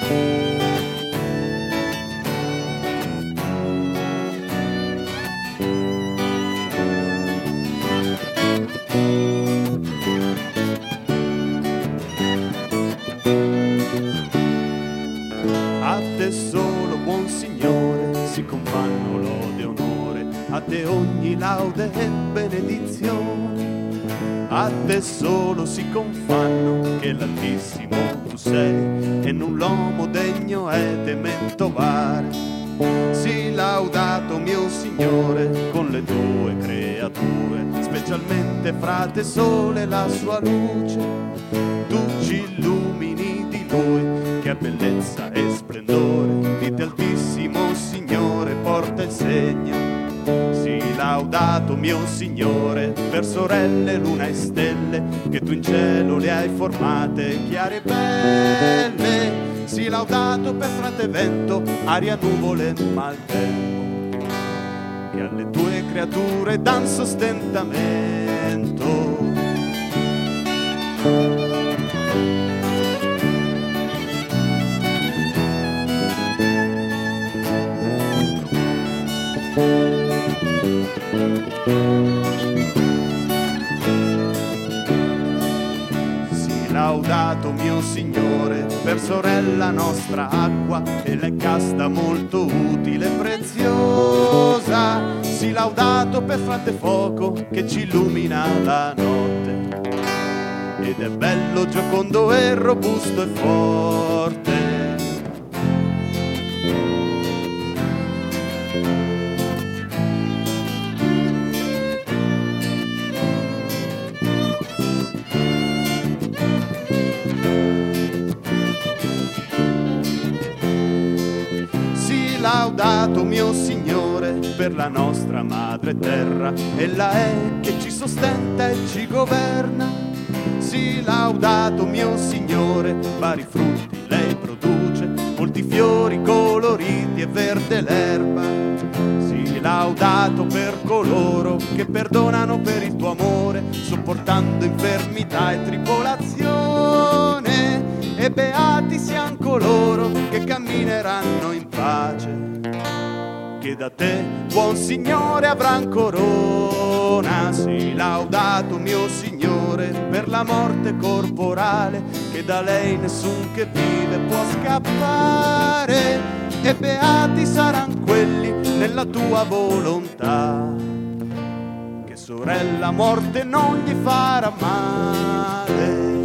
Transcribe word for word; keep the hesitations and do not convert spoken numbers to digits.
A te solo, buon Signore, si confanno lode e onore, a te ogni laude e benedizione. A te solo si confanno che l'Altissimo tu sei, e null'uomo degno è tementovare. Sii laudato mio Signore con le tue creature, specialmente fra te sole la sua luce. Tu ci illumini di Lui, che ha bellezza e splendore, di te Altissimo Signore porta il segno. Sii laudato mio Signore per sorelle, luna e stelle, che tu in cielo le hai formate chiare e belle. Sii laudato per frate vento, aria, nuvole, maltempo, che alle tue creature dan sostentamento. Sii laudato mio Signore per sorella nostra acqua, e la casta molto utile e preziosa. Sii laudato per frate fuoco che ci illumina la notte, ed è bello, giocondo e robusto e forte. Laudato mio Signore per la nostra madre terra, ella è che ci sostenta e ci governa. Sii laudato mio Signore, vari frutti lei produce, molti fiori coloriti e verde l'erba. Sii laudato per coloro che perdonano per il tuo amore, sopportando infermità e tribolazione. E beati siano coloro che cammineranno in pace, che da te, buon Signore, avran corona. Sii laudato mio Signore per la morte corporale, che da lei nessun che vive può scappare. E beati saranno quelli nella tua volontà, che sorella morte non gli farà male.